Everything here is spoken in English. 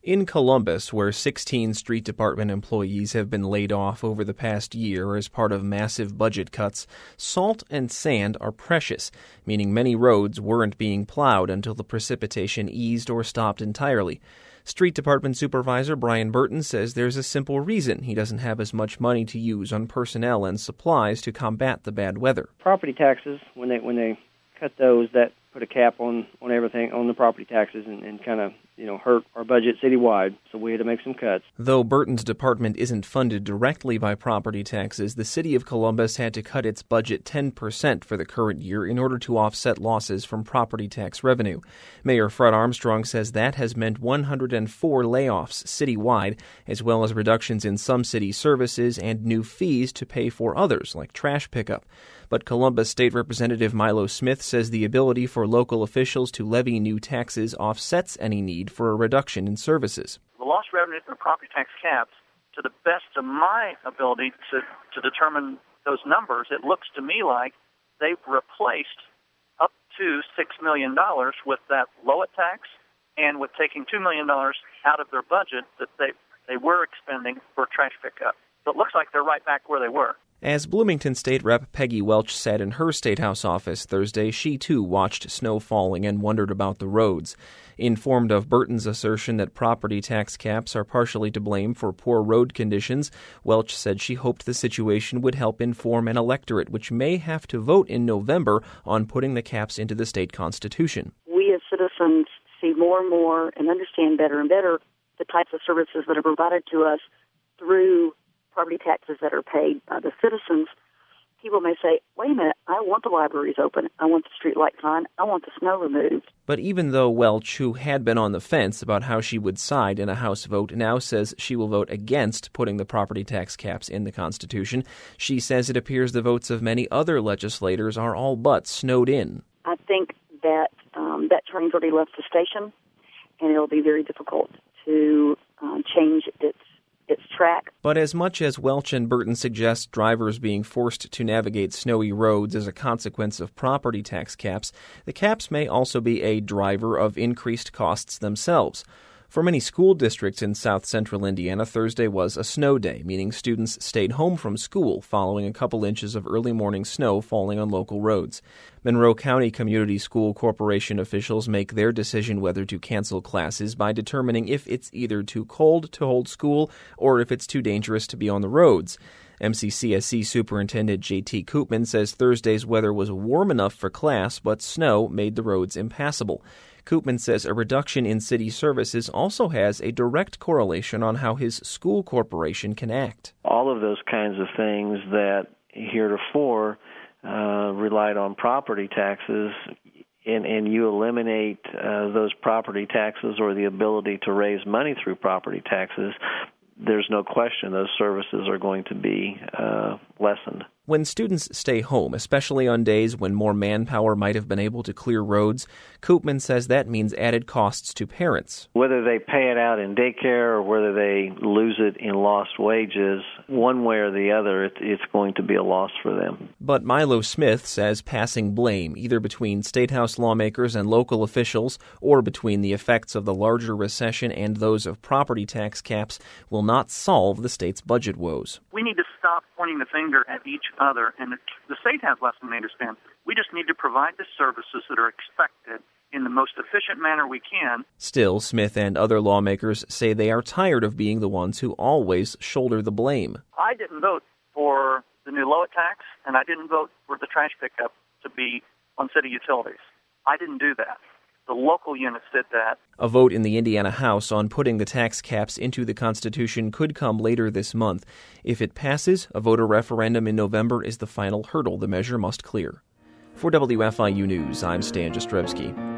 In Columbus, where 16 street department employees have been laid off over the past year as part of massive budget cuts, salt and sand are precious, meaning many roads weren't being plowed until the precipitation eased or stopped entirely. Street Department Supervisor Brian Burton says there's a simple reason he doesn't have as much money to use on personnel and supplies to combat the bad weather. Property taxes, when they cut those, that put a cap on everything, on the property taxes, and kind of hurt our budget citywide, so we had to make some cuts. Though Burton's department isn't funded directly by property taxes, the city of Columbus had to cut its budget 10% for the current year in order to offset losses from property tax revenue. Mayor Fred Armstrong says that has meant 104 layoffs citywide, as well as reductions in some city services and new fees to pay for others, like trash pickup. But Columbus State Representative Milo Smith says the ability for local officials to levy new taxes offsets any need for a reduction in services. The lost revenue from property tax caps, to the best of my ability to determine those numbers, it looks to me like they've replaced up to $6 million with that Lowit tax and with taking $2 million out of their budget that they were expending for trash pickup. So it looks like they're right back where they were. As Bloomington State Rep. Peggy Welch said in her State House office Thursday, she too watched snow falling and wondered about the roads. Informed of Burton's assertion that property tax caps are partially to blame for poor road conditions, Welch said she hoped the situation would help inform an electorate which may have to vote in November on putting the caps into the state constitution. We as citizens see more and more and understand better and better the types of services that are provided to us through property taxes that are paid by the citizens. People may say, wait a minute, I want the libraries open, I want the street lights on, I want the snow removed. But even though Welch, who had been on the fence about how she would side in a House vote, now says she will vote against putting the property tax caps in the Constitution, she says it appears the votes of many other legislators are all but snowed in. I think that that train's already left the station, and it'll be very difficult to change its track. But as much as Welch and Burton suggest drivers being forced to navigate snowy roads as a consequence of property tax caps, the caps may also be a driver of increased costs themselves. For many school districts in south-central Indiana, Thursday was a snow day, meaning students stayed home from school following a couple inches of early morning snow falling on local roads. Monroe County Community School Corporation officials make their decision whether to cancel classes by determining if it's either too cold to hold school or if it's too dangerous to be on the roads. MCCSC Superintendent J.T. Koopman says Thursday's weather was warm enough for class, but snow made the roads impassable. Koopman says a reduction in city services also has a direct correlation on how his school corporation can act. All of those kinds of things that heretofore relied on property taxes, and you eliminate those property taxes or the ability to raise money through property taxes, there's no question those services are going to be lessened. When students stay home, especially on days when more manpower might have been able to clear roads, Koopman says that means added costs to parents. Whether they pay it out in daycare or whether they lose it in lost wages, one way or the other, it's going to be a loss for them. But Milo Smith says passing blame, either between State House lawmakers and local officials or between the effects of the larger recession and those of property tax caps, will not solve the state's budget woes. We need to stop pointing the finger at each other, and the state has less than they understand. We just need to provide the services that are expected in the most efficient manner we can. Still, Smith and other lawmakers say they are tired of being the ones who always shoulder the blame. I didn't vote for the new Lowit tax, and I didn't vote for the trash pickup to be on city utilities. I didn't do that. The local units did that. A vote in the Indiana House on putting the tax caps into the Constitution could come later this month. If it passes, a voter referendum in November is the final hurdle the measure must clear. For WFIU News, I'm Stan Jastrzebski.